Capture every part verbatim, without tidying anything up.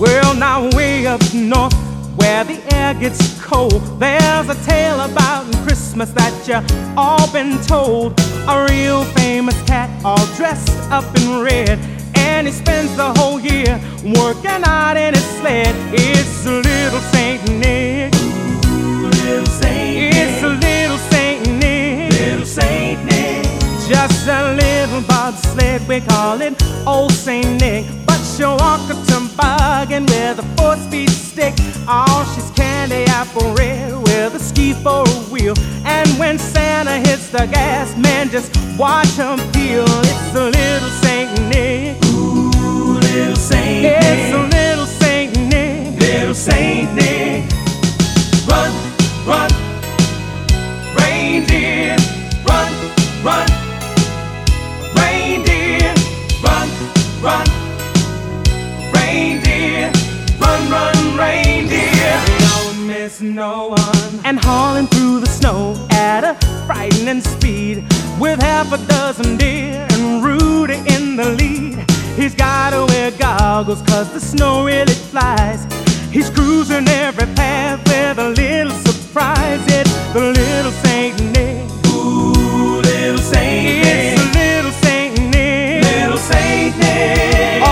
Well, now way up north, where the air gets cold, there's a tale about Christmas that you all been told. A real famous cat all dressed up in red, and he spends the whole year working out in his sled. It's little Saint Nick. Ooh, little Saint Nick. It's little Saint Nick. Little Saint Nick. Just a little bobsled, we call it Old Saint Nick. But she'll walk a toboggan with a four-speed stick. Oh, she's candy apple red with a ski for a wheel. And when Santa hits the gas, man, just watch him peel. It's a little Saint Nick. Ooh, little Saint Nick. It's a little Saint Nick. Little Saint Nick. Run, run, reindeer. Run, run, reindeer. Run, run, reindeer. Run, run, reindeer. Don't miss no one. And hauling through the snow at a frightening speed, with half a dozen deer and Rudy in the lead. He's gotta wear goggles cause the snow really flies. He's cruising every path with a little surprise. It's the little Saint Nick. Ooh, little Saint Nick. It's the little Saint Nick. Little Saint Nick.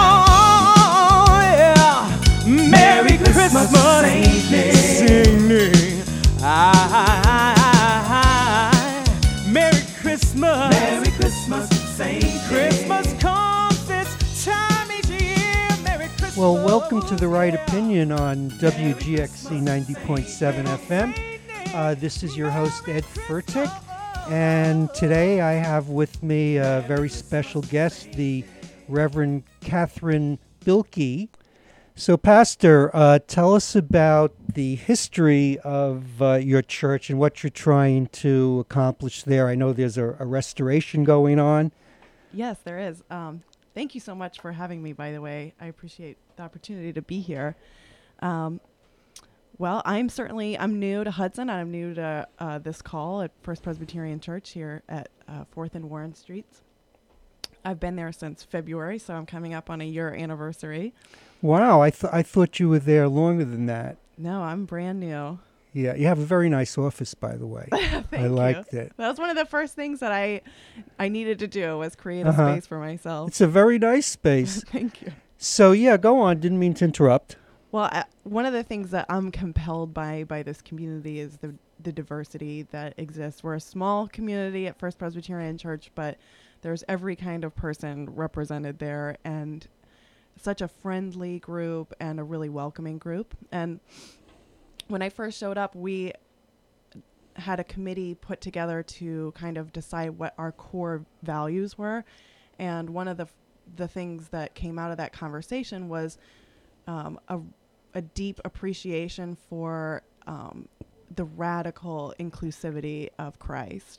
Oh, yeah. Merry Christmas, Saint Nick. Saint Nick. I, I, I, Merry Christmas. Merry Christmas, Saint Nick. Christmas comes this time each year. Merry Christmas. Well, welcome to The Right Opinion on W G X C ninety point seven F M. Uh, this is your host, Ed Furtick, and today I have with me a very special guest, the Reverend Catherine Bilkey. So, Pastor, uh, tell us about the history of uh, your church and what you're trying to accomplish there. I know there's a, a restoration going on. Yes, there is. Um, thank you so much for having me, by the way. I appreciate the opportunity to be here. Um, well, I'm certainly, I'm new to Hudson. I'm new to uh, this call at First Presbyterian Church here at uh, fourth and Warren Streets. I've been there since February, so I'm coming up on a year anniversary. Wow, I, th- I thought you were there longer than that. No, I'm brand new. Yeah, you have a very nice office, by the way. Thank I you. liked it. That was one of the first things that I I needed to do was create Uh-huh. a space for myself. It's a very nice space. Thank you. So, yeah, go on. Didn't mean to interrupt. Well, uh, one of the things that I'm compelled by by this community is the the diversity that exists. We're a small community at First Presbyterian Church, but there's every kind of person represented there, and such a friendly group and a really welcoming group. And when I first showed up, we had a committee put together to kind of decide what our core values were. And one of the f- the things that came out of that conversation was um, a, a deep appreciation for um, the radical inclusivity of Christ.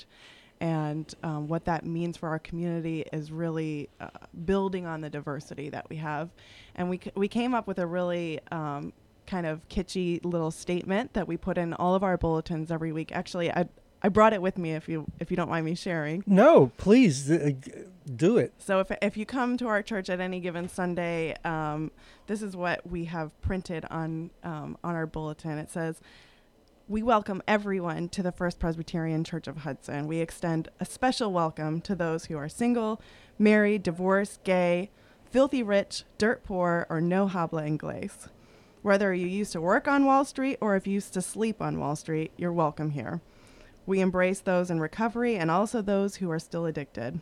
And um, what that means for our community is really uh, building on the diversity that we have. And we c- we came up with a really um, kind of kitschy little statement that we put in all of our bulletins every week. Actually, I I brought it with me if you if you don't mind me sharing. No, please uh, g- do it. So if if you come to our church at any given Sunday, um, this is what we have printed on um, on our bulletin. It says, "We welcome everyone to the First Presbyterian Church of Hudson. We extend a special welcome to those who are single, married, divorced, gay, filthy rich, dirt poor, or no habla inglés. Whether you used to work on Wall Street or if you used to sleep on Wall Street, you're welcome here. We embrace those in recovery and also those who are still addicted.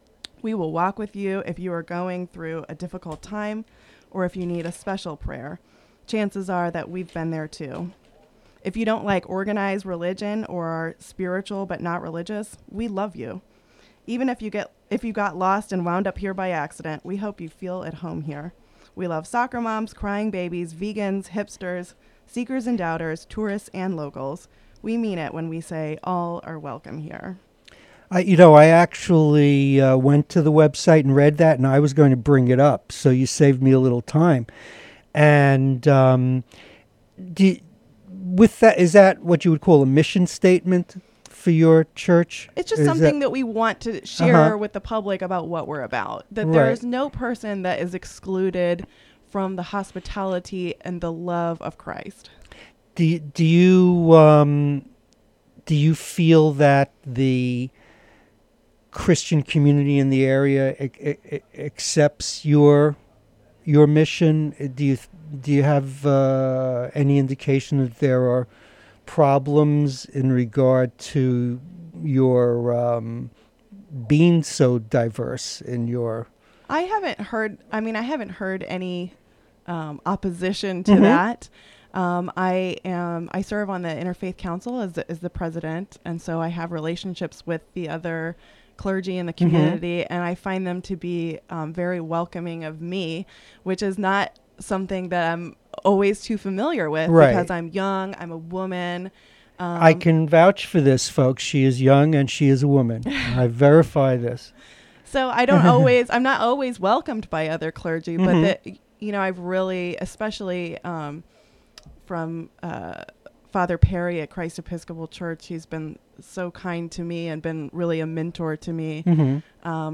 We will walk with you if you are going through a difficult time or if you need a special prayer. Chances are that we've been there too. If you don't like organized religion or are spiritual but not religious, we love you. Even if you get if you got lost and wound up here by accident, we hope you feel at home here. We love soccer moms, crying babies, vegans, hipsters, seekers and doubters, tourists and locals. We mean it when we say all are welcome here." I, you know, I actually uh, went to the website and read that, and I was going to bring it up, so you saved me a little time. And um, do, with that, is that what you would call a mission statement for your church? It's just Is something that, that we want to share Uh-huh. with the public about what we're about. That Right. there is no person that is excluded from the hospitality and the love of Christ. Do you, do you um, do you feel that the Christian community in the area a- a- accepts your your mission? Do you do you have uh, any indication that there are problems in regard to your um, being so diverse in your? I haven't heard. I mean, I haven't heard any um, opposition to Mhm. that. Um, I am. I serve on the Interfaith Council as the, as the president, and so I have relationships with the other clergy in the community, and I find them to be um, very welcoming of me, which is not something that I'm always too familiar with Right. because I'm young. I'm a woman. Um, I can vouch for this, folks. She is young and she is a woman. I verify this. So I don't always, I'm not always welcomed by other clergy, but Mhm. that, you know, I've really, especially um, from uh, Father Perry at Christ Episcopal Church, he's been so kind to me and been really a mentor to me. Mm-hmm. Um,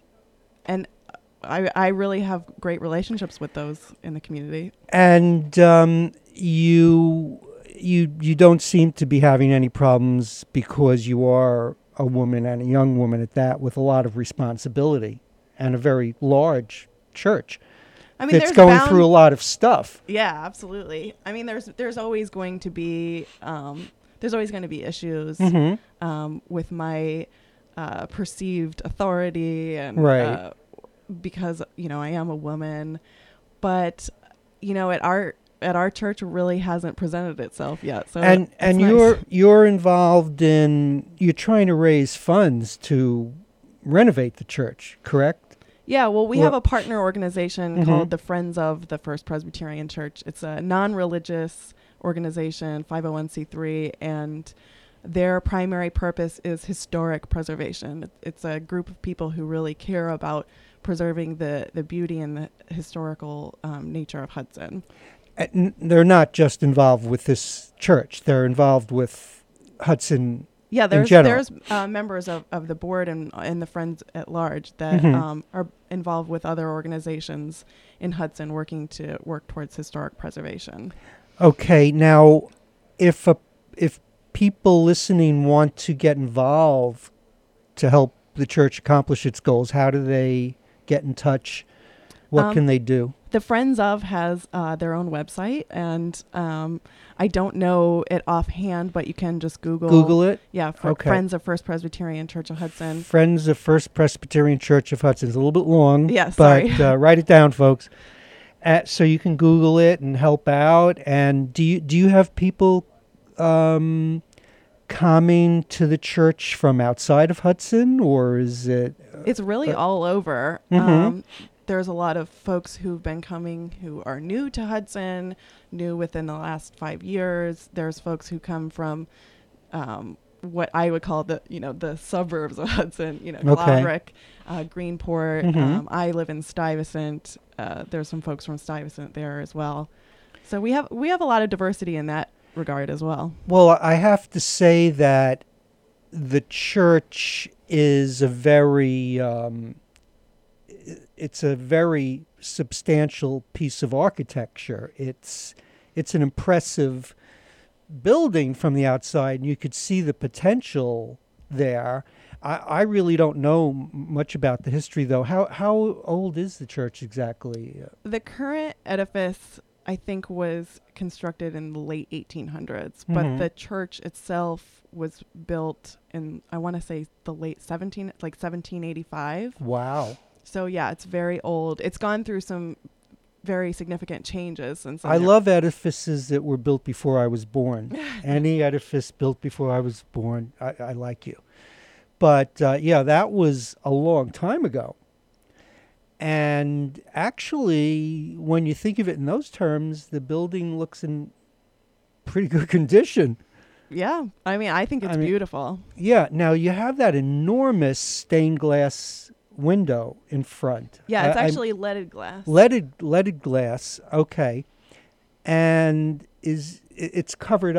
and I, I really have great relationships with those in the community. And um, you, you, you don't seem to be having any problems because you are a woman and a young woman at that, with a lot of responsibility and a very large church. I mean, it's there's going bound- through a lot of stuff. Yeah, absolutely. I mean, there's there's always going to be um, there's always going to be issues Mm-hmm. um, with my uh, perceived authority and Right. uh, because you know I am a woman, but you know at our at our church really hasn't presented itself yet. So and it's and nice. you're you're involved in you're trying to raise funds to renovate the church, correct? Yeah, well, we Well- have a partner organization Mhm. called the Friends of the First Presbyterian Church. It's a non-religious organization, five oh one c three, and their primary purpose is historic preservation. It- It's a group of people who really care about preserving the, the beauty and the historical um, nature of Hudson. And they're not just involved with this church; they're involved with Hudson. Yeah, there's general. there's uh, members of, of the board and and the Friends at Large that Mhm. um, are involved with other organizations in Hudson working to work towards historic preservation. Okay, now, if a, if people listening want to get involved to help the church accomplish its goals, how do they get in touch? What Um, can they do? The Friends of has uh, their own website, and um, I don't know it offhand, but you can just Google. Google it. Yeah, for Okay. Friends of First Presbyterian Church of Hudson. Friends of First Presbyterian Church of Hudson. It's a little bit long. Yeah, but sorry. uh, write it down, folks. Uh, so you can Google it and help out. And do you do you have people um, coming to the church from outside of Hudson, or is it? It's really Uh, all over. Mhm. Um, there's a lot of folks who've been coming who are new to Hudson, new within the last five years. There's folks who come from um, what I would call the, you know, the suburbs of Hudson, you know, Okay. Glaverick, uh, Greenport. Mhm. Um, I live in Stuyvesant. Uh, there's some folks from Stuyvesant there as well. So we have we have a lot of diversity in that regard as well. Well, I have to say that the church is a very, um, i- it's a very substantial piece of architecture. It's, it's an impressive building from the outside, and you could see the potential there. I, I really don't know m- much about the history, though. How how old is the church exactly? The current edifice, I think, was constructed in the late eighteen hundreds, but Mhm. the church itself was built in, I want to say, the late seventeen, like seventeen eighty-five. Wow. So yeah, it's very old. It's gone through some very significant changes since. I then. love edifices that were built before I was born. Any edifice built before I was born, I, I like you. But uh, yeah, that was a long time ago. And actually, when you think of it in those terms, the building looks in pretty good condition. Yeah, I mean, I think it's I mean- beautiful. Yeah, now you have that enormous stained glass window in front. Yeah, it's I- I'm- actually leaded glass. leaded leaded glass, okay, and is i- it's covered up.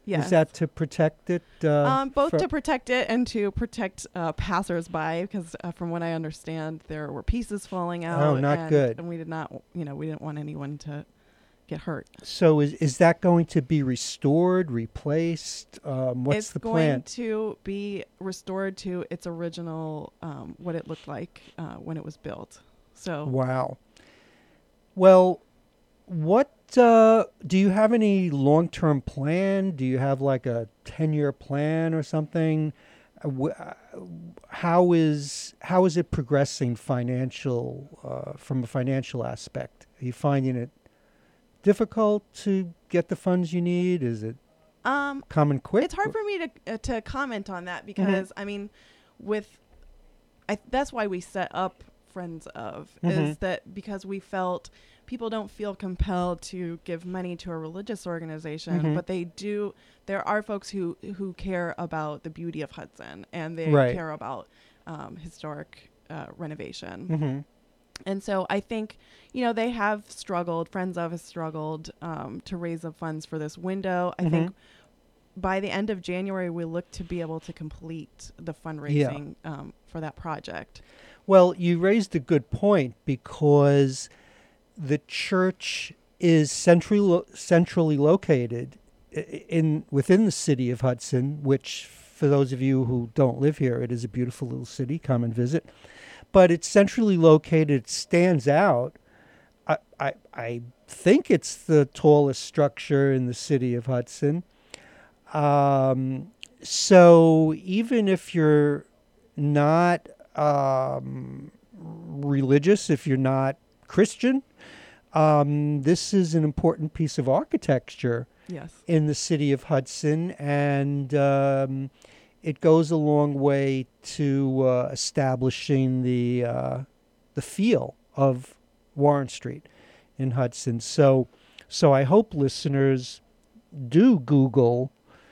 Yes. Is that to protect it? Uh, Um, both fro- to protect it and to protect uh, passersby, because uh, from what I understand, there were pieces falling out. Oh, not and, good. And we did not, you know, we didn't want anyone to get hurt. So is is that going to be restored, replaced? Um, what's it's the going plan? to be restored to its original, um, what it looked like uh, when it was built. So Wow. Well, what uh, do you have any long-term plan? Do you have like a ten-year plan or something? Uh, wh- uh, How is how is it progressing financial uh, from a financial aspect? Are you finding it difficult to get the funds you need? Is it um, coming quick? it's hard for me to uh, to comment on that because I mean, with I that's why we set up Friends of is Mhm. that because we felt people don't feel compelled to give money to a religious organization, Mhm. but they do. There are folks who who care about the beauty of Hudson and they Right. care about um, historic uh, renovation. Mm-hmm. And so I think, you know, they have struggled, Friends of has struggled um, to raise the funds for this window. I Mhm. think by the end of January, we look to be able to complete the fundraising um, for that project. Well, you raised a good point because the church is centrally lo- centrally located i- in within the city of Hudson, which for those of you who don't live here, it is a beautiful little city. Come and visit. But it's centrally located. It stands out. I, I, I think it's the tallest structure in the city of Hudson. Um, so even if you're not um, religious, if you're not Christian, um, this is an important piece of architecture Yes. in the city of Hudson, and um, it goes a long way to uh, establishing the uh, the feel of Warren Street in Hudson. So, so I hope listeners do Google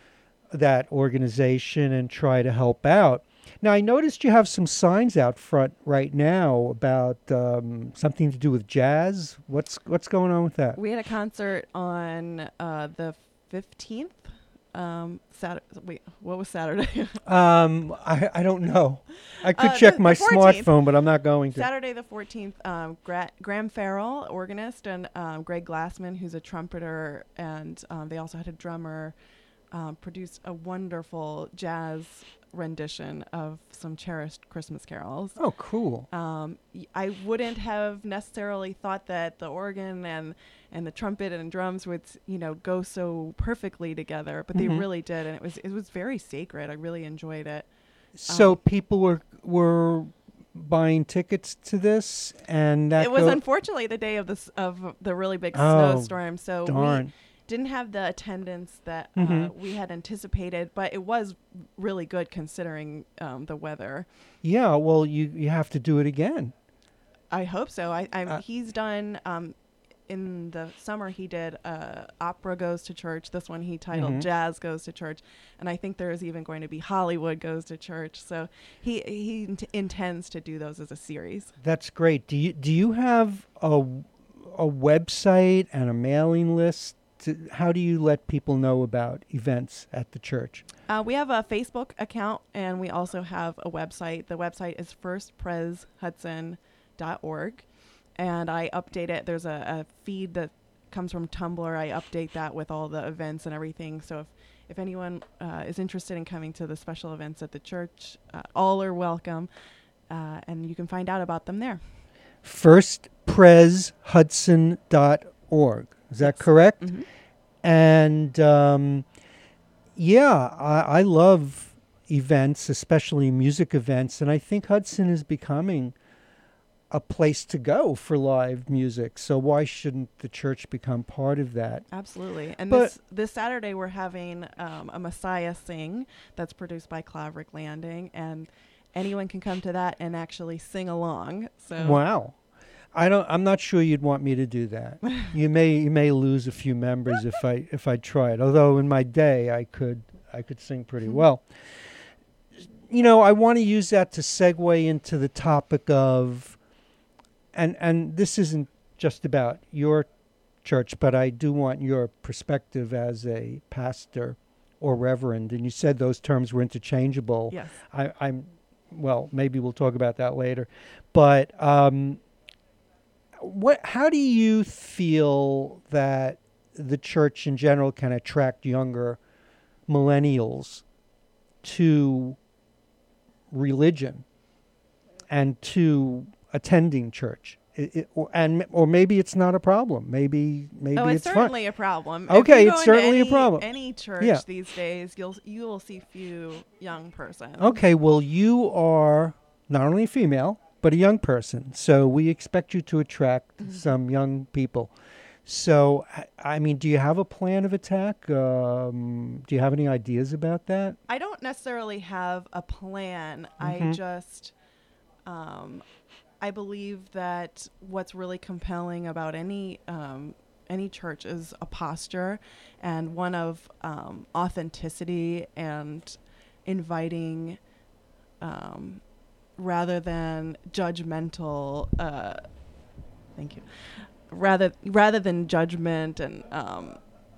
that organization and try to help out. Now, I noticed you have some signs out front right now about um, something to do with jazz. What's what's going on with that? We had a concert on uh, the fifteenth. Um, Saturday. Wait, what was Saturday? Um, I, I don't know. I could Uh, check the- my the fourteenth. smartphone, but I'm not going to. Saturday the fourteenth, um, Gra- Graham Farrell, organist, and um, Greg Glassman, who's a trumpeter, and um, they also had a drummer, um, produced a wonderful jazz rendition of some cherished Christmas carols. Oh, cool. Um, y- I wouldn't have necessarily thought that the organ and and the trumpet and drums would, you know, go so perfectly together, but Mhm. they really did, and it was it was very sacred. I really enjoyed it. So um, people were were buying tickets to this, and that It was go- unfortunately the day of this of the really big Oh, snowstorm, so darn. we didn't have the attendance that uh, Mhm. we had anticipated, but it was really good considering um, the weather. Yeah, well, you you have to do it again. I hope so. I, I'm, Uh, he's done um, in the summer. He did uh, Opera Goes to Church. This one he titled Mhm. Jazz Goes to Church, and I think there is even going to be Hollywood Goes to Church. So he he int- intends to do those as a series. That's great. Do you do you have a a website and a mailing list? To, how do you let people know about events at the church? Uh, we have a Facebook account, and we also have a website. The website is first pres hudson dot org, and I update it. There's a, a feed that comes from Tumblr. I update that with all the events and everything. So if, if anyone uh, is interested in coming to the special events at the church, uh, all are welcome, uh, and you can find out about them there. first pres hudson dot org. Is that Yes. correct? Mhm. And um, yeah, I, I love events, especially music events, and I think Hudson is becoming a place to go for live music. So why shouldn't the church become part of that? Absolutely. And But- this this Saturday we're having um, a Messiah Sing that's produced by Claverick Landing, and anyone can come to that and actually sing along. So Wow. I don't I'm not sure you'd want me to do that. you may you may lose a few members if I if I tried. Although in my day I could I could sing pretty well. You know, I want to use that to segue into the topic of and and this isn't just about your church, but I do want your perspective as a pastor or reverend, and you said those terms were interchangeable. Yes. I, I'm, well, maybe we'll talk about that later. But um, what? How do you feel that the church in general can attract younger millennials to religion and to attending church? It, it, or, and or maybe it's not a problem. Maybe maybe oh, it's, it's certainly fun. a problem. Okay, if you it's go into certainly a any, problem. Any church Yeah. these days, you'll you will see few young persons. Okay, well, you are not only a female but a young person, so we expect you to attract Mm-hmm. some young people. So, I, I mean, do you have a plan of attack? Um, do you have any ideas about that? I don't necessarily have a plan. Mhm. I just, um, I believe that what's really compelling about any um, any church is a posture, and one of um, authenticity and inviting, um, rather than judgmental. Uh, thank you. Rather rather than judgment and um,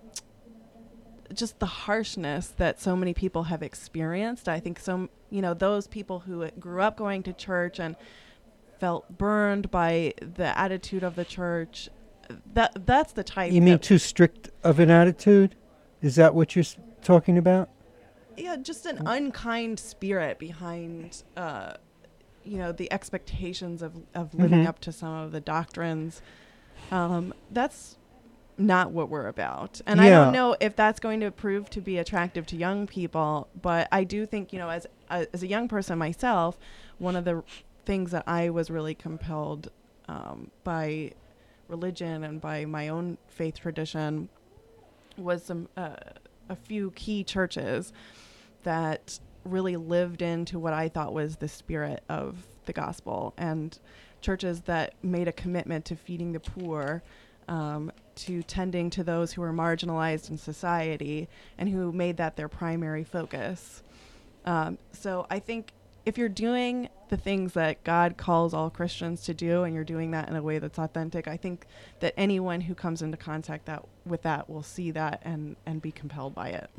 just the harshness that so many people have experienced. I think some, you know, those people who grew up going to church and felt burned by the attitude of the church, that that's the type. You mean that, too strict of an attitude? Is that what you're s- talking about? yeah, just an unkind spirit behind, uh, you know, the expectations of of living Mhm. up to some of the doctrines. Um, that's not what we're about. And I Yeah. don't know if that's going to prove to be attractive to young people, but I do think, you know, as uh, as a young person myself, one of the things that I was really compelled um, by religion and by my own faith tradition was some uh, a few key churches that really lived into what I thought was the spirit of the gospel, and churches that made a commitment to feeding the poor, um, to tending to those who were marginalized in society, and who made that their primary focus. Um, so I think if you're doing the things that God calls all Christians to do, and you're doing that in a way that's authentic, I think that anyone who comes into contact that with that will see that and, and be compelled by it.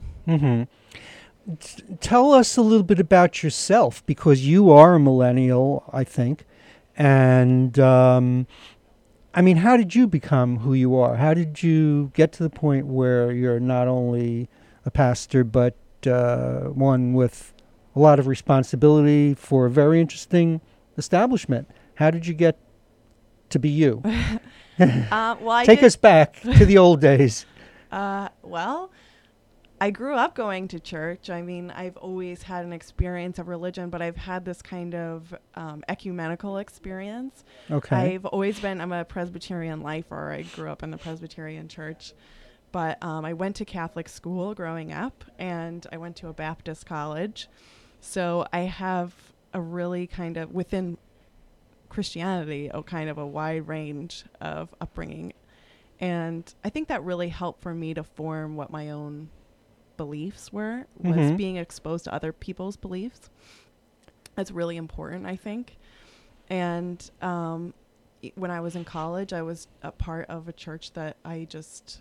Mm-hmm. T- tell us a little bit about yourself, because you are a millennial, I think. And, um, I mean, how did you become who you are? How did you get to the point where you're not only a pastor, but uh, one with a lot of responsibility for a very interesting establishment? How did you get to be you? uh, well, I Take did, us back to the old days. Uh, well, I grew up going to church. I mean, I've always had an experience of religion, but I've had this kind of um, ecumenical experience. Okay. I've always been, I'm a Presbyterian lifer. I grew up in the Presbyterian church. But um, I went to Catholic school growing up, and I went to a Baptist college. So I have a really kind of, within Christianity, a kind of a wide range of upbringing. And I think that really helped for me to form what my own beliefs were, was Mhm. being exposed to other people's beliefs. That's really important, I think. And um, i- when I was in college, I was a part of a church that I just,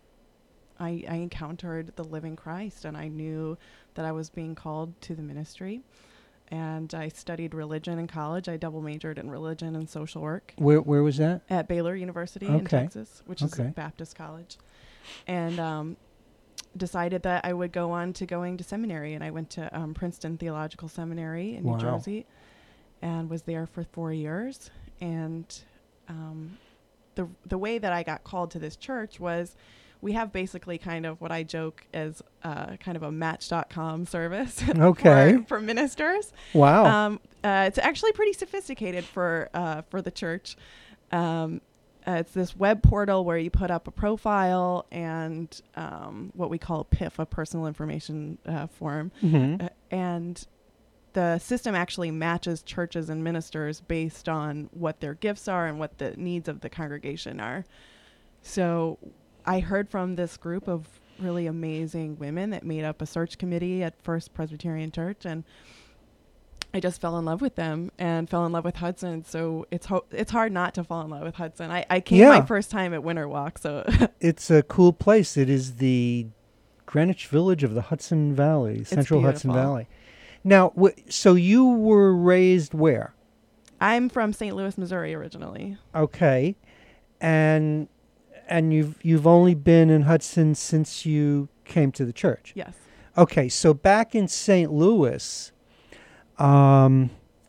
I, I encountered the living Christ, and I knew that I was being called to the ministry. And I studied religion in college. I double majored in religion and social work Where where was that? at Baylor University in Okay. Texas, which is a Okay. Baptist college. And um, decided that I would go on to going to seminary. And I went to um, Princeton Theological Seminary in Wow. New Jersey and was there for four years. And um, the the way that I got called to this church was, we have basically kind of what I joke as uh, kind of a match dot com service Okay. for, for ministers. Wow. Um, uh, it's actually pretty sophisticated for uh, for the church. Um, uh, it's this web portal where you put up a profile and um, what we call a P I F, a personal information uh, form, hmm uh, and the system actually matches churches and ministers based on what their gifts are and what the needs of the congregation are. So I heard from this group of really amazing women that made up a search committee at First Presbyterian Church, and I just fell in love with them and fell in love with Hudson. So it's ho- it's hard not to fall in love with Hudson. I, I came Yeah. my first time at Winter Walk, so It's a cool place. It is the Greenwich Village of the Hudson Valley, It's Central Hudson beautiful. Valley. Now, w- so you were raised where? I'm from Saint Louis, Missouri originally. Okay, and and you've you've only been in Hudson since you came to the church. Yes. Okay, so back in Saint Louis, um,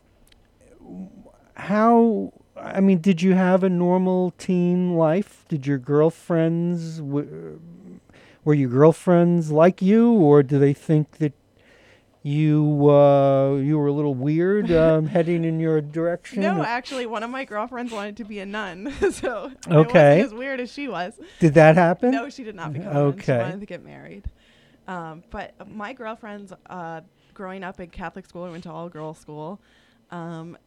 how? I mean, did you have a normal teen life? Did your girlfriends w- were your girlfriends like you, or do they think that you uh, you were a little weird um, heading in your direction? No, actually, one of my girlfriends wanted to be a nun, so Okay. it wasn't as weird as she was. Did that happen? No, she did not become a nun. She Okay. wanted to get married. Um, but my girlfriends, uh, growing up in Catholic school, I went to all-girls school. Um,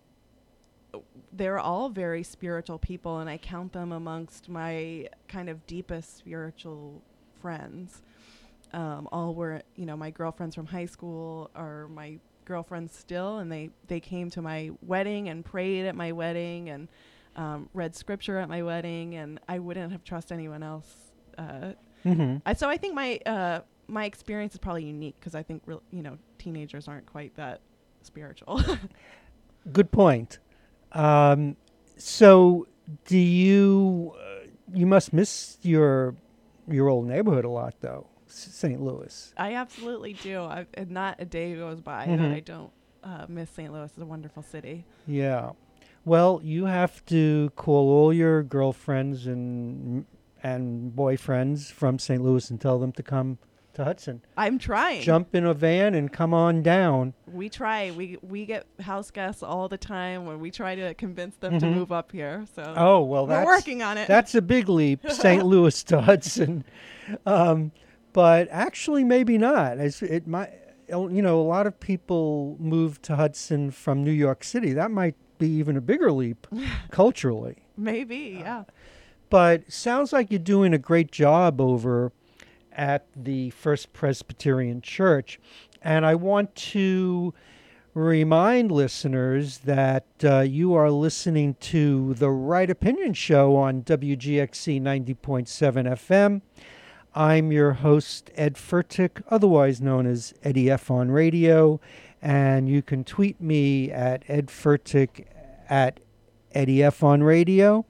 they're all very spiritual people, and I count them amongst my kind of deepest spiritual friends. Um, all were, you know, my girlfriends from high school are my girlfriends still, and they, they came to my wedding and prayed at my wedding and um, read scripture at my wedding, and I wouldn't have trusted anyone else. Uh, Mm-hmm. I, so I think my uh, my experience is probably unique because I think real, you know, teenagers aren't quite that spiritual. Good point. Um, so, do you uh, you must miss your your old neighborhood a lot, though, S- Saint Louis? I absolutely do. I, and not a day goes by Mhm. that I don't uh, miss Saint Louis. It's a wonderful city. Yeah. Well, you have to call all your girlfriends and and boyfriends from Saint Louis and tell them to come to Hudson. I'm trying. Jump in a van and come on down. We try. We we get house guests all the time when we try to convince them to Mhm. move up here. So Oh, well, we're that's working on it. That's a big leap, Saint Louis to Hudson. Um, but actually, maybe not. It's, it might, you know, a lot of people move to Hudson from New York City. That might be even a bigger leap culturally. Maybe, yeah. But sounds like you're doing a great job over at the First Presbyterian Church. And I want to remind listeners that uh, you are listening to the Right Opinion Show on W G X C ninety point seven F M. I'm your host, Ed Furtick, otherwise known as Eddie F on Radio. And you can tweet me at Ed Furtick at Eddie F on Radio.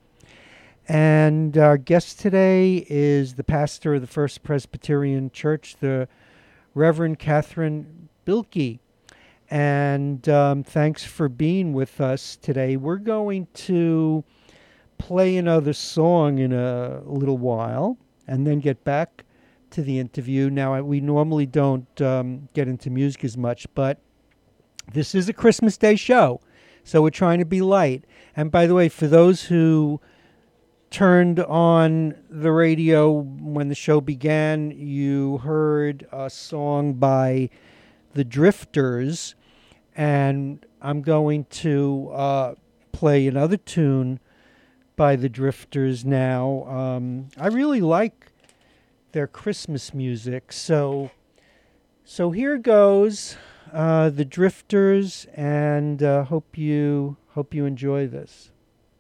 And our guest today is the pastor of the First Presbyterian Church, the Reverend Catherine Bilkey. And um, thanks for being with us today. We're going to play another song in a little while and then get back to the interview. Now, I- we normally don't um, get into music as much, but this is a Christmas Day show, so we're trying to be light. And by the way, for those who turned on the radio when the show began, you heard a song by the Drifters, and I'm going to uh, play another tune by the Drifters now. Um, I really like their Christmas music, so so here goes, uh, the Drifters, and uh, hope you hope you enjoy this.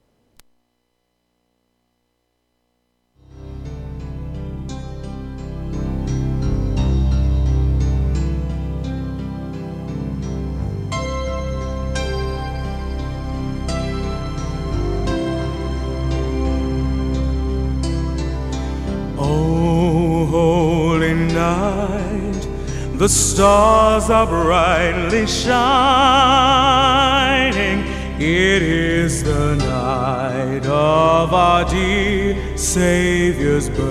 Oh, holy night, the stars are brightly shining. It is the night of our dear Savior's birth.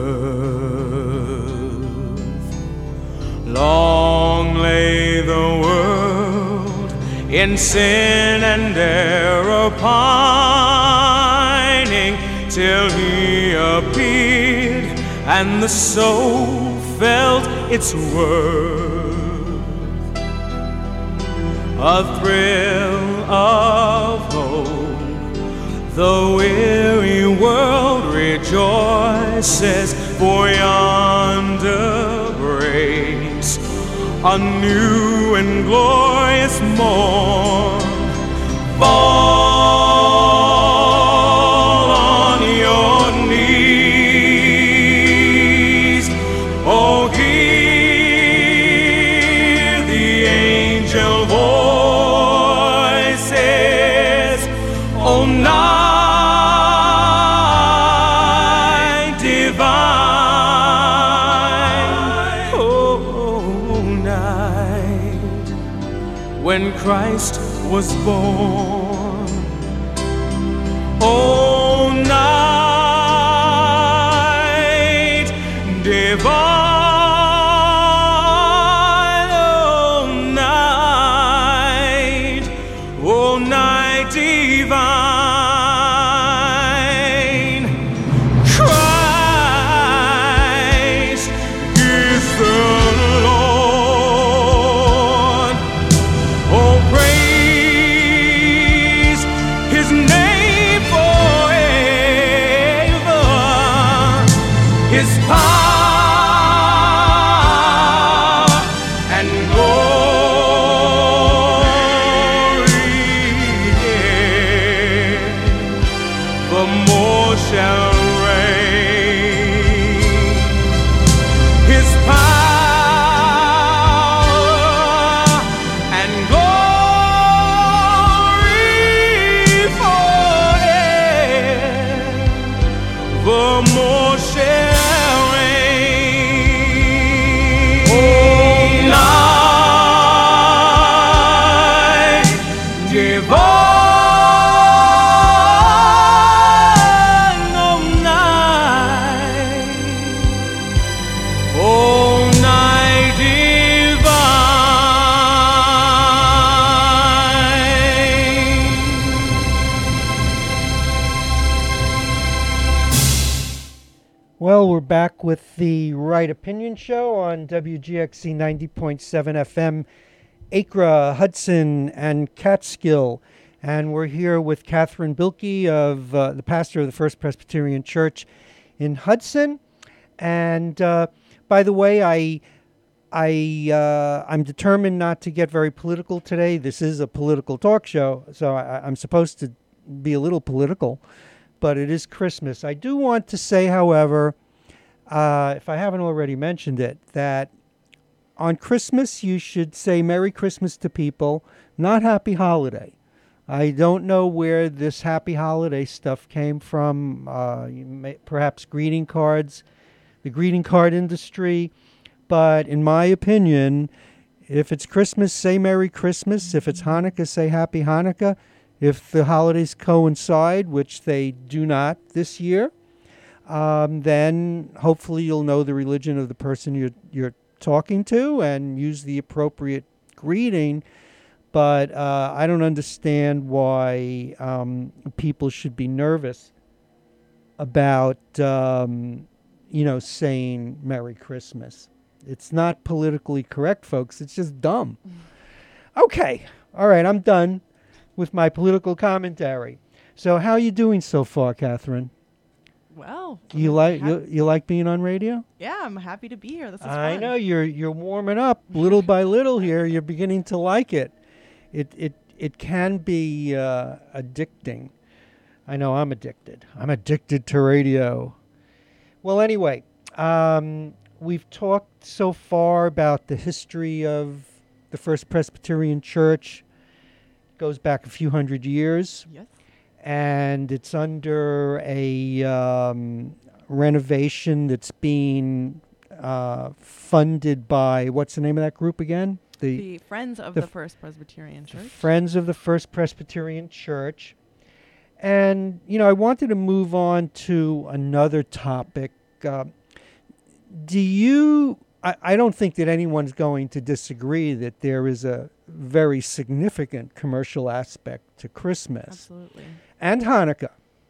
Long lay the world in sin and error pining, till he appeared and the soul felt its worth. A thrill of hope, the weary world rejoices, for yonder breaks a new and glorious morn. Fall on your knees, oh, hear Oh, night when Christ was born. Oh, night divine. Oh, night. Oh, night divine. Christ is the Lord. Oh, praise his name forever. His power and glory, the more shall reign. His power and glory forevermore shall reign. Oh, night divine, oh, night. Oh, night divine. Well, we're back with the Right Opinion Show on W G X C ninety point seven F M, Acra, Hudson, and Catskill. And we're here with Catherine Bilkey, of uh, the pastor of the First Presbyterian Church in Hudson. And uh, by the way, I, I, uh, I'm determined not to get very political today. This is a political talk show, so I, I'm supposed to be a little political, but it is Christmas. I do want to say, however, uh, if I haven't already mentioned it, that on Christmas you should say Merry Christmas to people, not Happy Holiday. I don't know where this Happy Holiday stuff came from, uh, you may, perhaps greeting cards, the greeting card industry, but in my opinion, if it's Christmas, say Merry Christmas. If it's Hanukkah, say Happy Hanukkah. If the holidays coincide, which they do not this year, um, then hopefully you'll know the religion of the person you're, you're talking to and use the appropriate greeting. But uh, I don't understand why um, people should be nervous about, um, you know, saying Merry Christmas. It's not politically correct, folks. It's just dumb. Okay. All right. I'm done with my political commentary. So how are you doing so far, Catherine? Well, You I'm like hap- you, you like being on radio? yeah, I'm happy to be here. This is I fun. know you're you're warming up little by little here. You're beginning to like it. It it it can be uh, addicting. I know I'm addicted. I'm addicted to radio. Well, anyway, um, we've talked so far about the history of the First Presbyterian Church. It goes back a few hundred years. Yes. And it's under a um, renovation that's being uh, funded by, what's the name of that group again? The Friends of the the, f- First Presbyterian Church. Friends of the First Presbyterian Church. And, you know, I wanted to move on to another topic. Uh, do you, I, I don't think that anyone's going to disagree that there is a very significant commercial aspect to Christmas. Absolutely. And Hanukkah.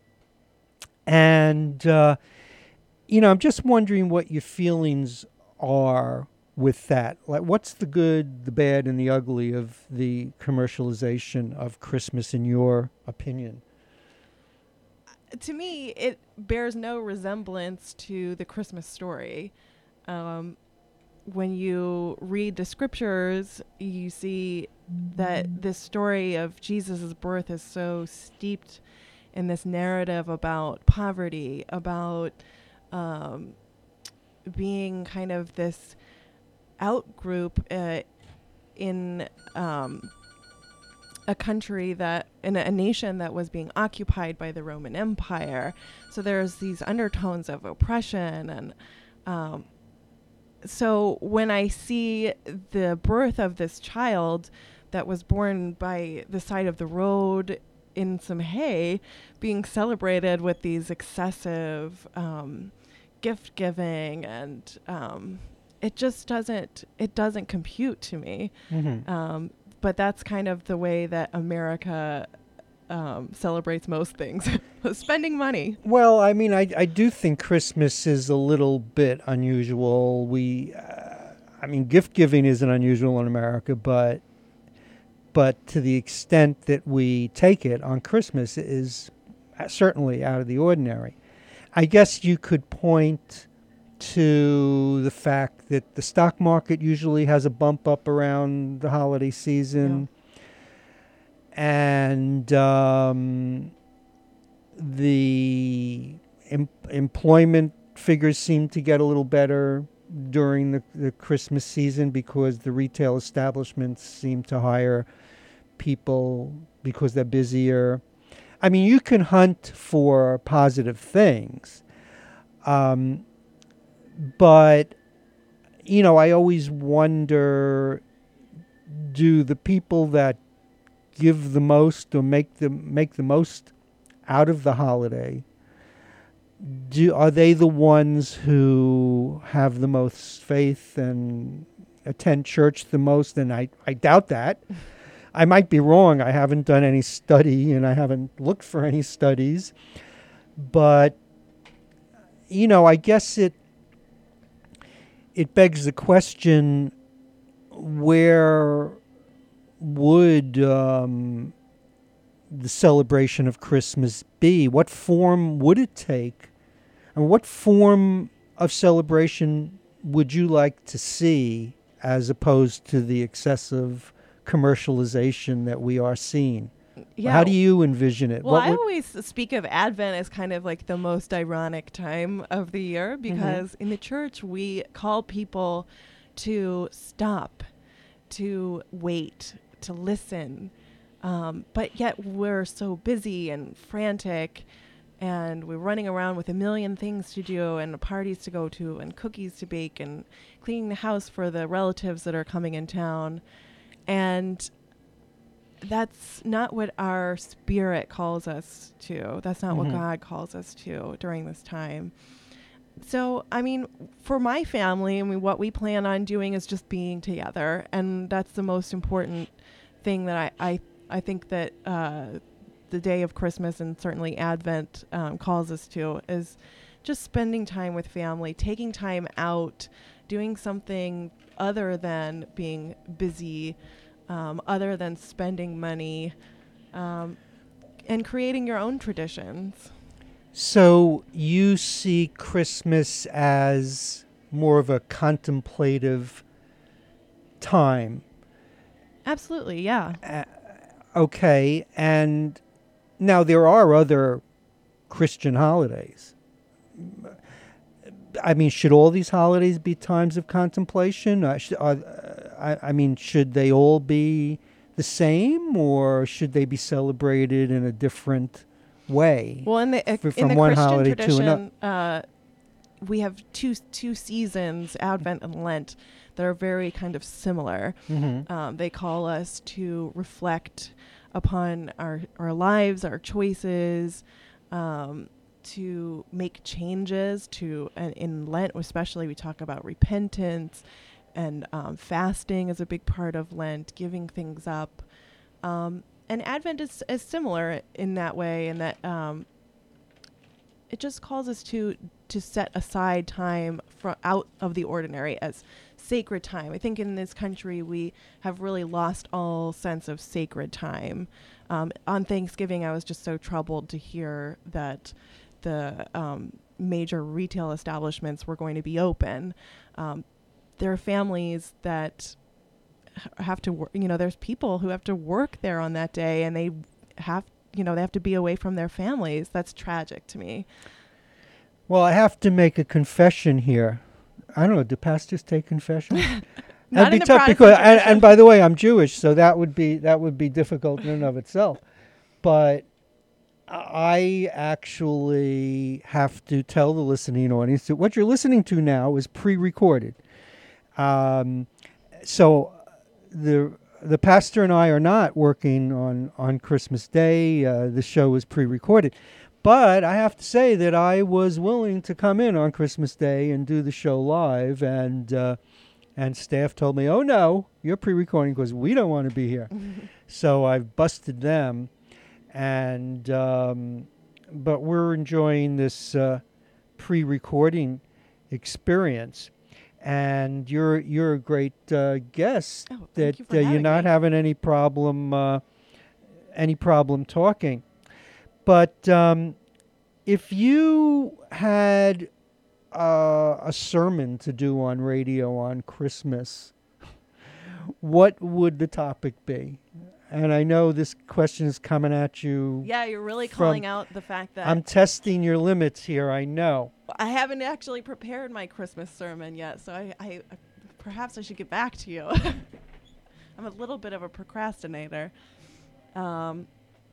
And, uh, you know, I'm just wondering what your feelings are with that. Like, what's the good, the bad, and the ugly of the commercialization of Christmas, in your opinion? To me, it bears no resemblance to the Christmas story. Um, when you read the scriptures, you see that this story of Jesus' birth is so steeped in this narrative about poverty, about um, being kind of this out group uh, in um, a country that, in a, a nation that was being occupied by the Roman Empire. So there's these undertones of oppression. And um, so when I see the birth of this child that was born by the side of the road in some hay being celebrated with these excessive um, gift giving, and um, it just doesn't, it doesn't compute to me. Mm-hmm. Um, but that's kind of the way that America um, celebrates most things, spending money. Well, I mean, I, I do think Christmas is a little bit unusual. We, uh, I mean, gift giving isn't unusual in America, but but to the extent that we take it on Christmas is certainly out of the ordinary. I guess you could point to the fact that the stock market usually has a bump up around the holiday season. Yeah. And um, the em- employment figures seem to get a little better during the, the Christmas season because the retail establishments seem to hire people because they're busier. I mean, you can hunt for positive things. Um, but, you know, I always wonder, do the people that give the most or make the, make the most out of the holiday, do are they the ones who have the most faith and attend church the most? And I, I doubt that. I might be wrong. I haven't done any study and I haven't looked for any studies. But, you know, I guess it it begs the question, where would um, the celebration of Christmas be? What form would it take? And what form of celebration would you like to see as opposed to the excessive commercialization that we are seeing? Yeah. How do you envision it? Well, What I would- always speak of Advent as kind of like the most ironic time of the year, because mm-hmm. in the church we call people to stop, to wait, to listen. Um, but yet we're so busy and frantic, and we're running around with a million things to do and parties to go to and cookies to bake and cleaning the house for the relatives that are coming in town. And that's not what our spirit calls us to. That's not mm-hmm. what God calls us to during this time. So, I mean, for my family, I mean, what we plan on doing is just being together. And that's the most important thing that I, I, I think that uh, the day of Christmas and certainly Advent um, calls us to, is just spending time with family, taking time out, doing something other than being busy, um, other than spending money, um, and creating your own traditions. So you see Christmas as more of a contemplative time. Absolutely, yeah. Uh, okay, and now there are other Christian holidays. I mean, should all these holidays be times of contemplation? Uh, sh- uh, I, I mean, should they all be the same, or should they be celebrated in a different way? Well, in the, uh, f- in the one Christian holiday to tradition, uh, we have two two seasons, Advent and Lent, that are very kind of similar. Mm-hmm. Um, they call us to reflect upon our, our lives, our choices, um, to make changes. To and in Lent especially, we talk about repentance, and um, fasting is a big part of Lent, giving things up. Um, and Advent is, is similar in that way, in that um, it just calls us to to set aside time for out of the ordinary as sacred time. I think in this country we have really lost all sense of sacred time. Um, on Thanksgiving, I was just so troubled to hear that the um, major retail establishments were going to be open. Um, there are families that have to work, you know, there's people who have to work there on that day, and they have, you know, they have to be away from their families. That's tragic to me. Well, I have to make a confession here. I don't know, do pastors take confession? Not That'd in be a tough Protestant because, and, tradition. and by the way, I'm Jewish, so that would be that would be difficult in and of itself. But I actually have to tell the listening audience that what you're listening to now is pre-recorded. Um, so the the pastor and I are not working on on Christmas Day. Uh, the show is pre-recorded, but I have to say that I was willing to come in on Christmas Day and do the show live, and uh, and staff told me, "Oh no, you're pre-recording because we don't want to be here." So I've busted them. And um, but we're enjoying this uh, pre-recording experience, and you're you're a great uh, guest. Oh, thank that you for uh, you're having not me. having any problem uh, any problem talking. But um, if you had uh, a sermon to do on radio on Christmas, what would the topic be? And I know this question is coming at you. Yeah, you're really from- calling out the fact that I'm testing your limits here, I know. I haven't actually prepared my Christmas sermon yet, so I, I I- perhaps I should get back to you. I'm a little bit of a procrastinator. Um,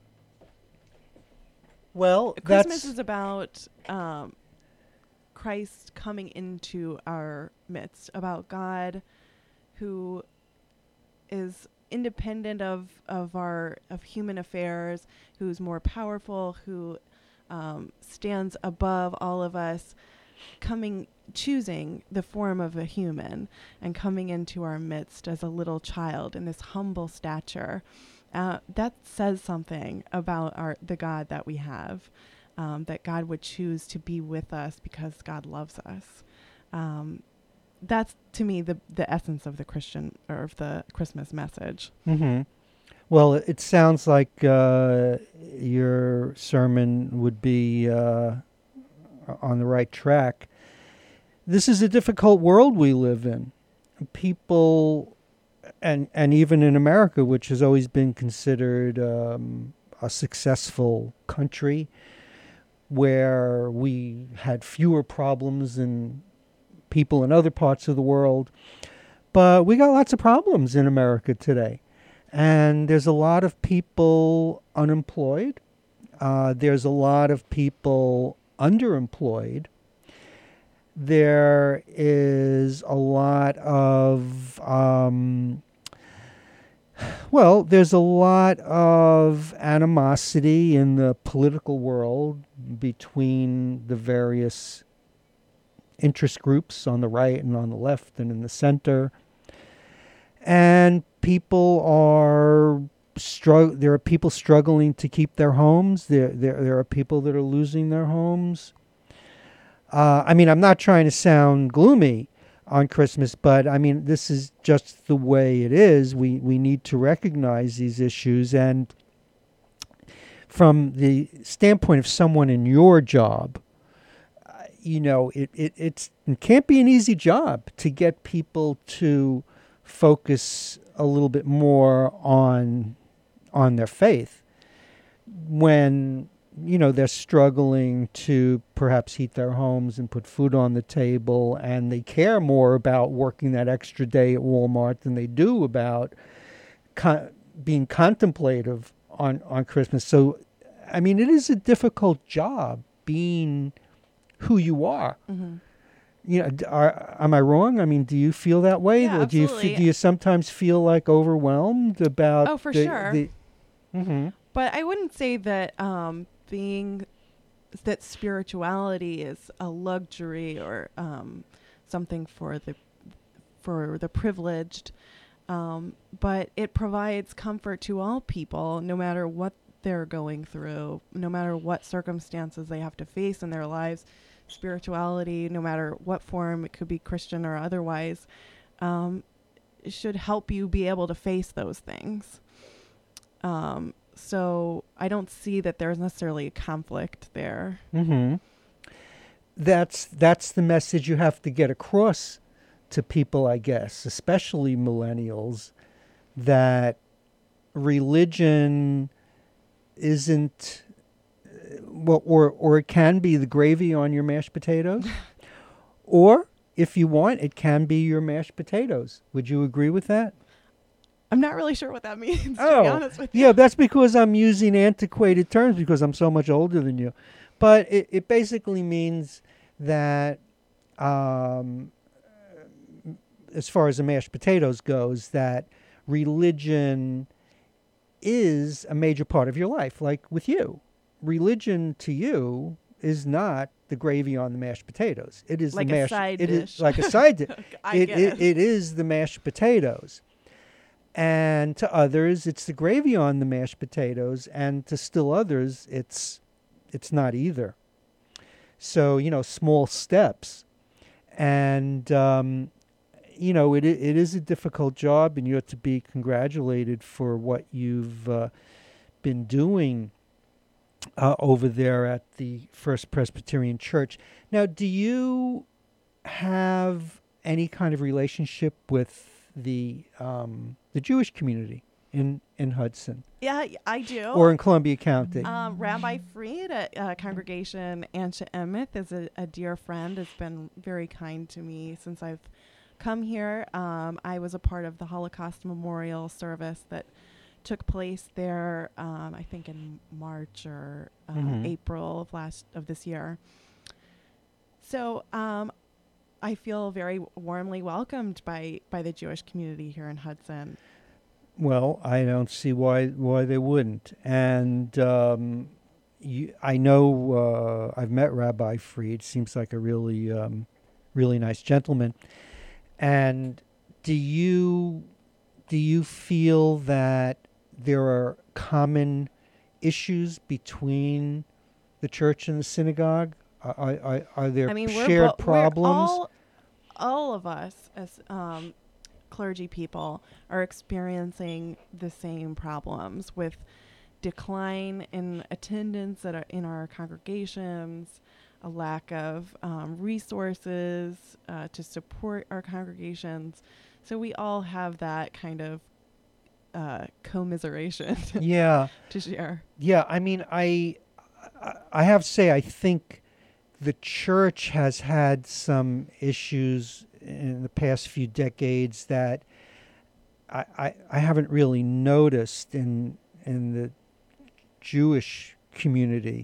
Well, Christmas that's is about um, Christ coming into our midst, about God who is independent of, of our of human affairs, who's more powerful, who um, stands above all of us, coming choosing the form of a human and coming into our midst as a little child in this humble stature. Uh, that says something about our the God that we have, um, that God would choose to be with us because God loves us. Um, that's to me the the essence of the Christian or of the Christmas message. Mm-hmm. Well, it sounds like uh, your sermon would be uh, on the right track. This is a difficult world we live in. People, and and even in America, which has always been considered um, a successful country, where we had fewer problems than people in other parts of the world. But we got lots of problems in America today. And there's a lot of people unemployed. Uh, there's a lot of people underemployed. There is a lot of, um, well, there's a lot of animosity in the political world between the various interest groups on the right and on the left and in the center. And people are strugg- there are people struggling to keep their homes. There, there, there are people that are losing their homes. Uh, I mean, I'm not trying to sound gloomy on Christmas, but I mean, this is just the way it is. We, we need to recognize these issues. And from the standpoint of someone in your job, you know, it, it it's it can't be an easy job to get people to focus a little bit more on on their faith when, you know, they're struggling to perhaps heat their homes and put food on the table, and they care more about working that extra day at Walmart than they do about con- being contemplative on, on Christmas. So, I mean, it is a difficult job being who you are. Mm-hmm. You know, d- are, am I wrong? I mean, do you feel that way? Yeah, Or do you absolutely. fe- do you sometimes feel like overwhelmed about? Oh, for the, sure. The, mm-hmm. But I wouldn't say that um, being that spirituality is a luxury or um, something for the for the privileged. Um, but it provides comfort to all people, no matter what they're going through, no matter what circumstances they have to face in their lives. Spirituality, no matter what form, it could be Christian or otherwise, um, should help you be able to face those things. Um, so I don't see that there's necessarily a conflict there. Mm-hmm. That's that's the message you have to get across to people, I guess, especially millennials, that religion isn't, uh, well, or or it can be the gravy on your mashed potatoes, or if you want, it can be your mashed potatoes. Would you agree with that? I'm not really sure what that means, to Oh, be honest with you. yeah, that's because I'm using antiquated terms because I'm so much older than you. But it, it basically means that um, as far as the mashed potatoes goes, that religion is a major part of your life, like with you. Religion to you is not the gravy on the mashed potatoes. It is Like the a mashed, side it dish. is like a side dish. I it, guess. it, it is the mashed potatoes. And to others, it's the gravy on the mashed potatoes, and to still others, it's it's not either. So, you know, small steps. And, um, you know, it it is a difficult job, and you have to be congratulated for what you've uh, been doing uh, over there at the First Presbyterian Church. Now, do you have any kind of relationship with the um, the Jewish community in, in Hudson Yeah, I do. or in Columbia County? Um, Rabbi Fried at uh, Congregation Anshe Emeth is a, a dear friend. Has been very kind to me since I've come here. Um, I was a part of the Holocaust Memorial service that took place there. Um, I think in March or uh, Mhm. April of last of this year. So um, I feel very warmly welcomed by by the Jewish community here in Hudson. Well, I don't see why why they wouldn't. And um, you, I know uh, I've met Rabbi Fried. Seems like a really um, really nice gentleman. And do you do you feel that there are common issues between the church and the synagogue? Are, are, are there I mean, we're shared bo- we're problems? all, all of us as um, clergy people are experiencing the same problems with decline in attendance at our, in our congregations, a lack of um, resources uh, to support our congregations. So we all have that kind of uh, commiseration Yeah. to share. Yeah, I mean, I, I- I have to say, I think the church has had some issues in the past few decades that I, I, I haven't really noticed in in the Jewish community,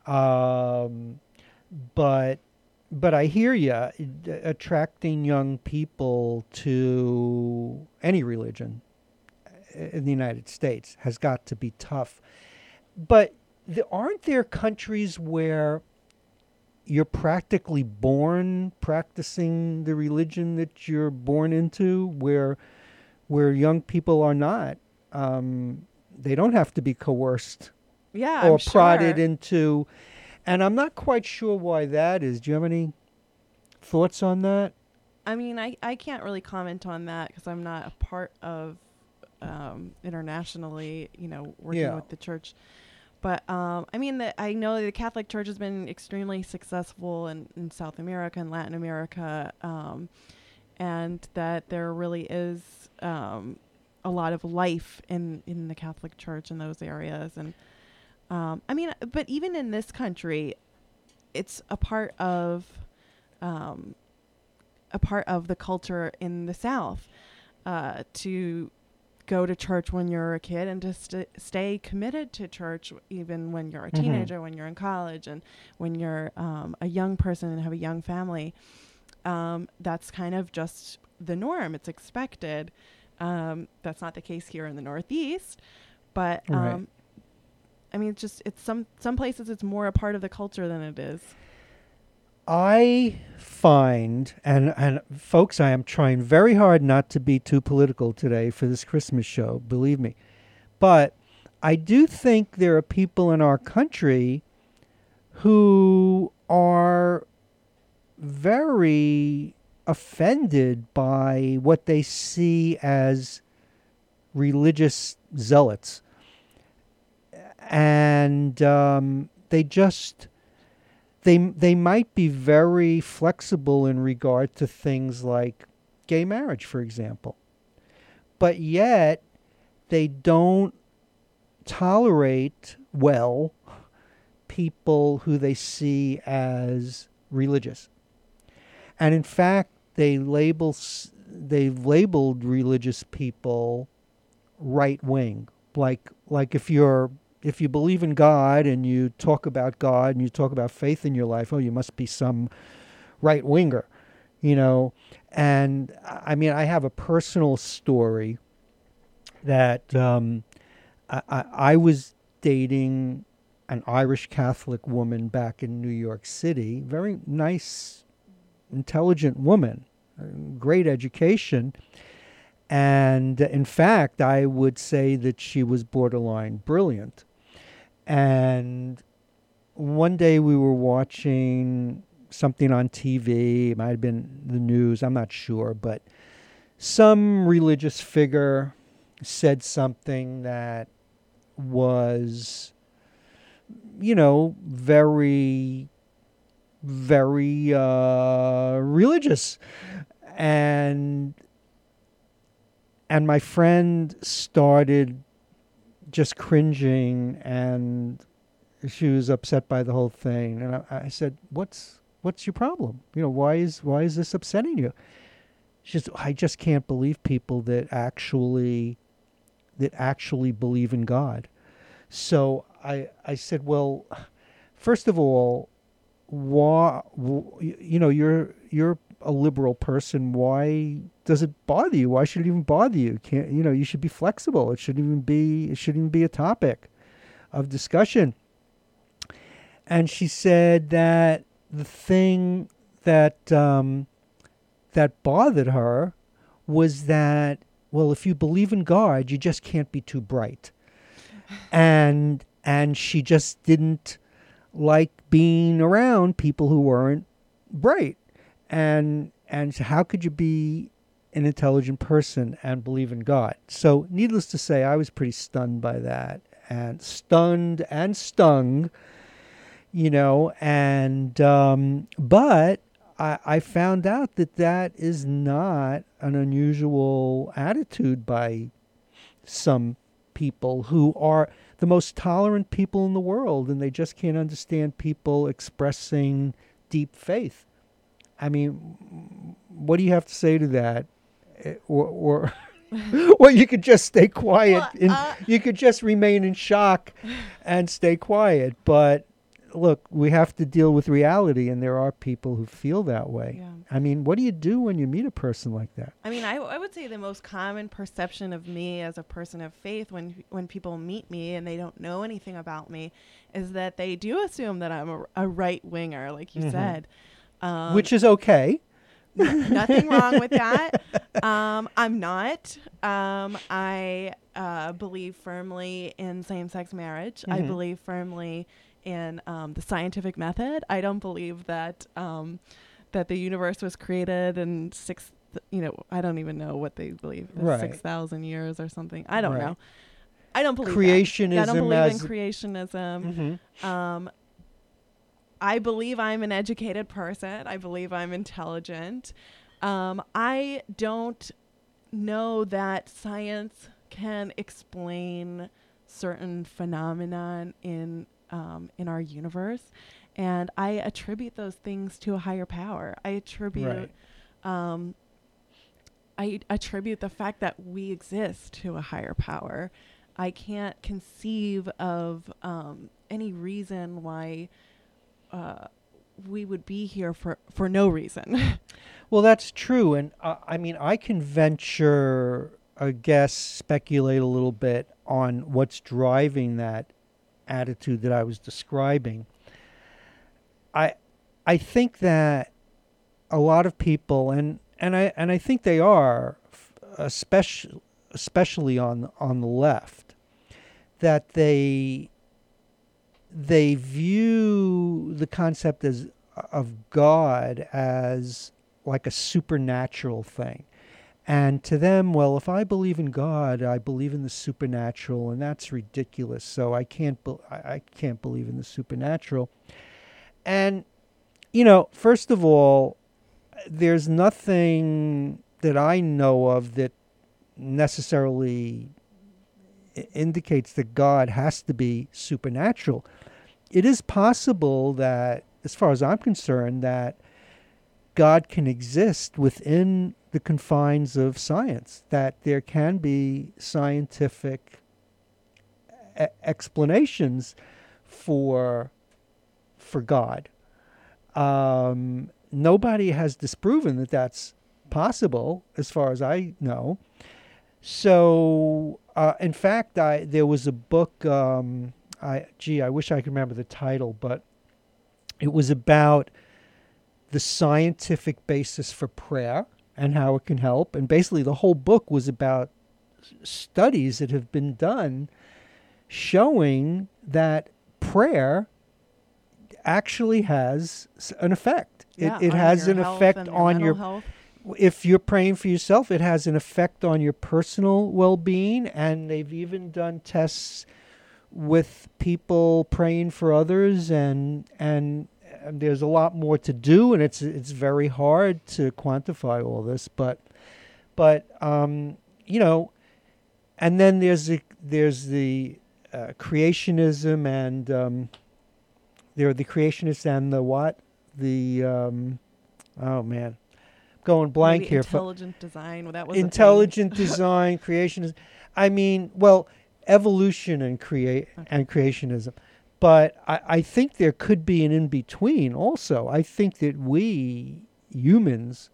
um, but but I hear you. Attracting young people to any religion in the United States has got to be tough. But the, aren't there countries where you're practically born practicing the religion that you're born into, where where young people are not? Um, they don't have to be coerced Yeah, or I'm prodded sure. into. And I'm not quite sure why that is. Do you have any thoughts on that? I mean, I, I can't really comment on that because I'm not a part of um, internationally, you know, working Yeah. with the church. But um, I mean, the, I know the Catholic Church has been extremely successful in, in South America and Latin America, um, and that there really is um, a lot of life in, in the Catholic Church in those areas. And um, I mean, but even in this country, it's a part of um, a part of the culture in the South uh, to go to church when you're a kid and to st- stay committed to church even when you're a Mhm. teenager, when you're in college, and when you're um, a young person and have a young family. Um, that's kind of just the norm. It's expected. Um, that's not the case here in the Northeast, but um, Right. I mean, it's just it's some some places it's more a part of the culture than it is. I find, and, and folks, I am trying very hard not to be too political today for this Christmas show, believe me. But I do think there are people in our country who are very offended by what they see as religious zealots. And um, they just... They they might be very flexible in regard to things like gay marriage, for example. But yet, they don't tolerate well people who they see as religious. And in fact, they label s- they've labeled religious people right wing. Like like if you're if you believe in God and you talk about God and you talk about faith in your life, oh, you must be some right winger, you know. And I mean, I have a personal story that um, I, I, I was dating an Irish Catholic woman back in New York City, very nice, intelligent woman, uh, great education. And uh, in fact, I would say that she was borderline brilliant. And one day we were watching something on T V, it might have been the news, I'm not sure, but some religious figure said something that was, you know, very, very uh, religious. And and my friend started just cringing, and she was upset by the whole thing. And I, I said, "What's what's your problem? You know, why is why is this upsetting you?" She says, "I just can't believe people that actually that actually believe in God." So I I said, "Well, first of all, why you know you're you're a liberal person. Why does it bother you? Why should it even bother you? Can't you know you should be flexible. It shouldn't even be it shouldn't even be a topic of discussion." And she said that the thing that um, that bothered her was that, well, if you believe in God, you just can't be too bright. and and she just didn't like being around people who weren't bright. And and so how could you be an intelligent person and believe in God? So needless to say, I was pretty stunned by that, and stunned and stung, you know, and um, but I, I found out that that is not an unusual attitude by some people who are the most tolerant people in the world, and they just can't understand people expressing deep faith. I mean, what do you have to say to that? Or, or, or you could just stay quiet. Well, and uh, you could just remain in shock and stay quiet. But look, we have to deal with reality, and there are people who feel that way. Yeah. I mean, what do you do when you meet a person like that? I mean, I, I would say the most common perception of me as a person of faith when when people meet me and they don't know anything about me is that they do assume that I'm a, a right winger, like you Mhm. said. Um, Which is okay. nothing wrong with that. Um, I'm not. Um, I uh, believe firmly in same-sex marriage. I Mhm. believe firmly in um, the scientific method. I don't believe that um, that the universe was created in six. You know, I don't even know what they believe. Right. Six thousand years or something. I don't Right. know. I don't believe Creationism that. I don't believe in as- creationism. Mhm. Um, I believe I'm an educated person. I believe I'm intelligent. Um, I don't know that science can explain certain phenomenon in um, in our universe, and I attribute those things to a higher power. I attribute, um, I attribute the fact that we exist to a higher power. I can't conceive of um, any reason why. Uh, we would be here for, for no reason. Well, that's true. And uh, I mean, I can venture, I guess, speculate a little bit on what's driving that attitude that I was describing. I I think that a lot of people, and, and I and I think they are, especially especially on on the left, that they they view the concept as of God as like a supernatural thing. And to them, well, if I believe in God, I believe in the supernatural, and that's ridiculous. So I can't be- I I can't believe in the supernatural. And you know, first of all, there's nothing that I know of that necessarily i- indicates that God has to be supernatural. It is possible that, as far as I'm concerned, that God can exist within the confines of science, that there can be scientific e- explanations for for God. Um, nobody has disproven that that's possible, as far as I know. So, uh, in fact, I there was a book. Um, I gee, I wish I could remember the title, but it was about the scientific basis for prayer and how it can help. And basically, the whole book was about s- studies that have been done showing that prayer actually has s- an effect. Yeah, it it on has your an health effect and your on mental your. health. If you're praying for yourself, it has an effect on your personal well-being, and they've even done tests with people praying for others, and and, and there's a lot more to do, and it's it's very hard to quantify all this, but but um, you know, and then there's the there's the uh, creationism, and um, there are the creationists and the what the um, oh man. Going blank Maybe here. intelligent design. Well, that was a thing. Intelligent design, creationism. I mean, well, evolution and create Okay. and creationism. But I, I think there could be an in between also. I think that we humans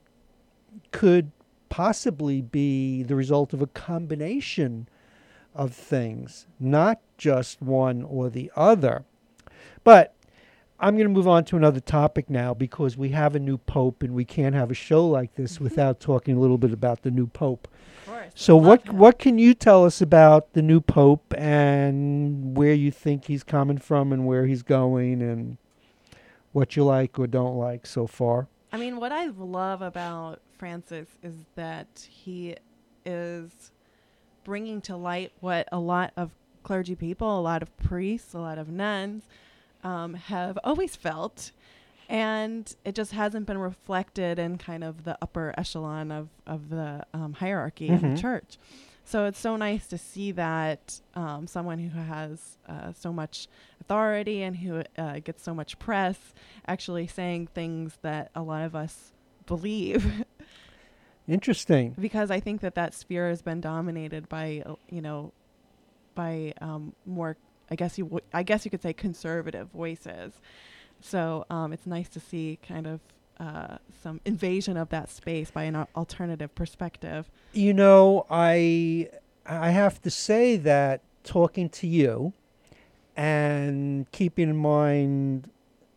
could possibly be the result of a combination of things, not just one or the other. But I'm going to move on to another topic now, because we have a new pope, and we can't have a show like this without talking a little bit about the new pope. Of course. So Love what him. what can you tell us about the new pope, and where you think he's coming from and where he's going, and what you like or don't like so far? I mean, what I love about Francis is that he is bringing to light what a lot of clergy people, a lot of priests, a lot of nuns um, have always felt. And it just hasn't been reflected in kind of the upper echelon of, of the um, hierarchy in Mhm. the church. So it's so nice to see that um, someone who has uh, so much authority and who uh, gets so much press actually saying things that a lot of us believe. Interesting. Because I think that that sphere has been dominated by, uh, you know, by um, more, I guess you, w- I guess you could say conservative voices. So um, it's nice to see kind of uh, some invasion of that space by an al- alternative perspective. You know, I I have to say that talking to you and keeping in mind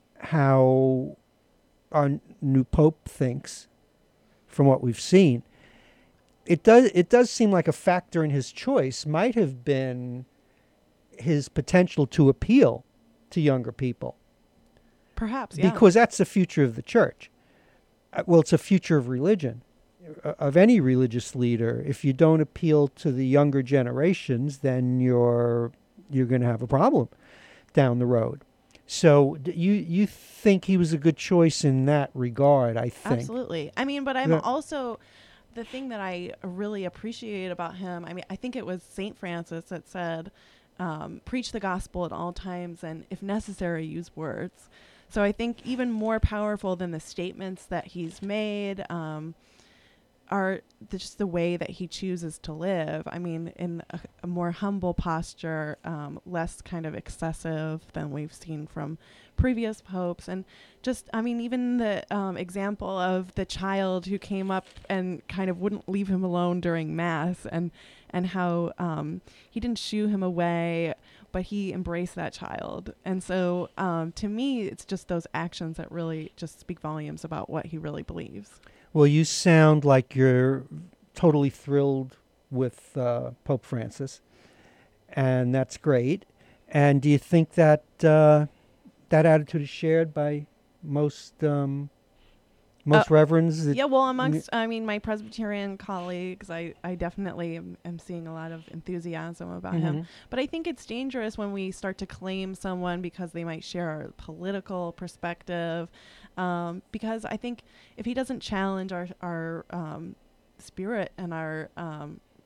how our n- new pope thinks, from what we've seen, it does it does seem like a factor in his choice might have been his potential to appeal to younger people. Perhaps, yeah. Because that's the future of the church. Uh, Well, it's a future of religion, uh, of any religious leader. If you don't appeal to the younger generations, then you're you're going to have a problem down the road. So d- you you think he was a good choice in that regard? I think. Absolutely. I mean, but I'm Yeah. also, the thing that I really appreciate about him, I mean, I think it was Saint Francis that said, um, preach the gospel at all times and, if necessary, use words. So I think even more powerful than the statements that he's made um, are the, just the way that he chooses to live. I mean, in a, a more humble posture, um, less kind of excessive than we've seen from previous popes. And just, I mean, even the um, example of the child who came up and kind of wouldn't leave him alone during Mass, and, and how um, he didn't shoo him away, but he embraced that child. And so um, to me, it's just those actions that really just speak volumes about what he really believes. Well, you sound like you're totally thrilled with uh, Pope Francis, and that's great. And do you think that uh, that attitude is shared by most um, most Uh, reverends? that- Yeah, well, amongst, I mean, my Presbyterian colleagues, I, I definitely am, am seeing a lot of enthusiasm about him. Mhm. But I think it's dangerous when we start to claim someone because they might share our political perspective. Um, because I think if he doesn't challenge our, our um, spirit and our um,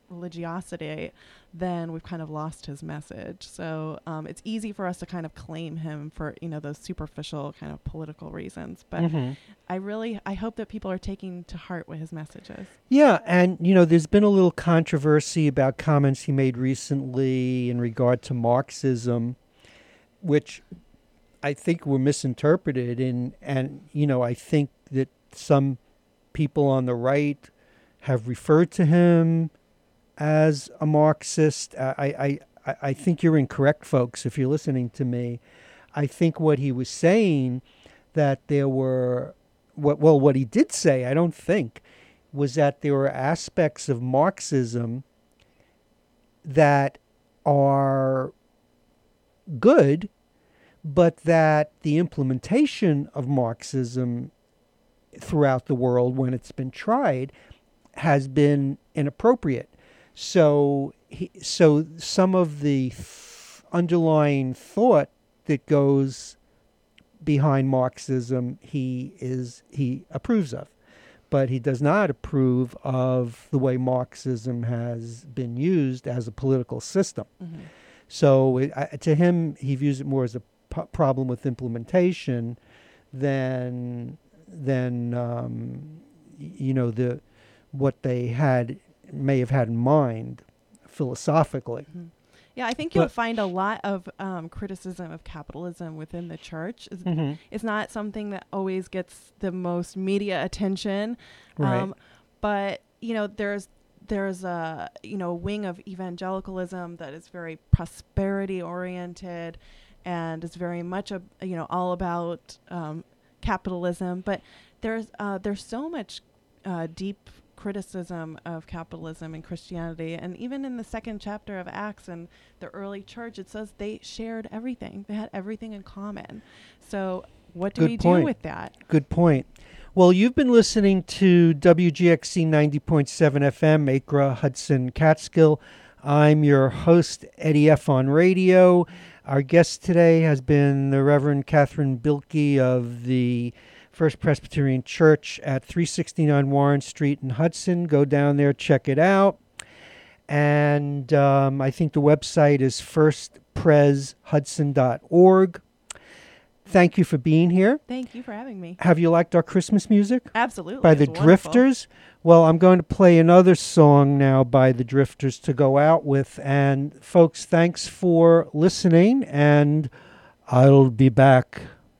religiosity, then we've kind of lost his message. So um, it's easy for us to kind of claim him for, you know, those superficial kind of political reasons. But Mm-hmm. I really, I hope that people are taking to heart what his message is. Yeah, and, you know, there's been a little controversy about comments he made recently in regard to Marxism, which I think were misinterpreted. And, and, you know, I think that some people on the right have referred to him as a Marxist. I, I, I think you're incorrect, folks, if you're listening to me. I think what he was saying, that there were, what, well, what he did say, I don't think, was that there were aspects of Marxism that are good, but that the implementation of Marxism throughout the world, when it's been tried, has been inappropriate. So, he, so some of the th- underlying thought that goes behind Marxism, he is he approves of, but he does not approve of the way Marxism has been used as a political system. Mm-hmm. So, it, I, to him, he views it more as a p- problem with implementation than than um, y- you know the what they had. may have had in mind philosophically. Mm-hmm. Yeah, I think you'll But- find a lot of um, criticism of capitalism within the church. It's, Mm-hmm. it's not something that always gets the most media attention. Right. Um, but, you know, there's there's a, you know, wing of evangelicalism that is very prosperity oriented and is very much, a, you know, all about um, capitalism. But there's uh, there's so much uh, deep criticism of capitalism and Christianity. And even in the second chapter of Acts and the early church, it says they shared everything. They had everything in common. So what do Good we point. do with that? Good point. Well, you've been listening to W G X C ninety point seven F M, Acra, Hudson, Catskill. I'm your host, Eddie F. on radio. Our guest today has been the Reverend Catherine Bilkey of the First Presbyterian Church at three sixty-nine Warren Street in Hudson. Go down there, check it out. And um, I think the website is first pres hudson dot org. Thank you for being here. Thank you for having me. Have you liked our Christmas music? Absolutely. By It's the wonderful. Drifters? Well, I'm going to play another song now by the Drifters to go out with. And folks, thanks for listening, and I'll be back.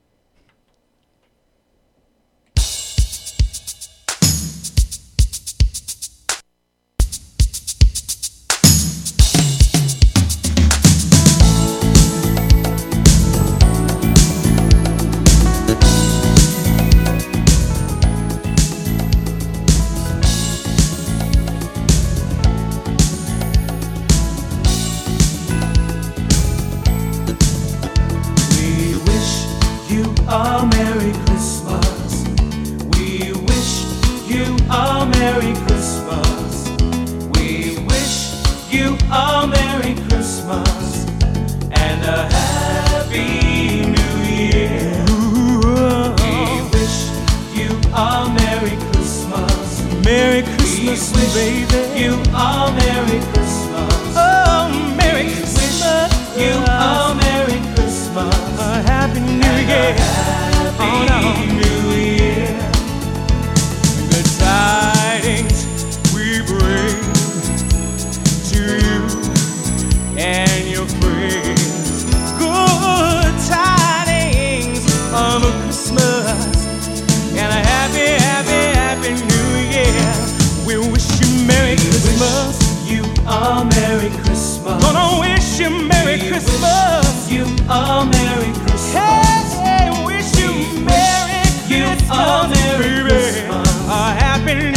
Merry Christmas, baby. You are Merry Christmas. Oh, Merry Christmas. You are Merry Christmas. A Happy New Year. Happy New Year. Good tidings we bring to you and your friends. Good tidings of a Christmas and a happy, happy, happy New Year. We wish you Merry Christmas. You are Merry Christmas. Gonna wish you Merry Christmas. You are Merry Christmas. Hey, wish you Merry Christmas. You are Merry Christmas. A happy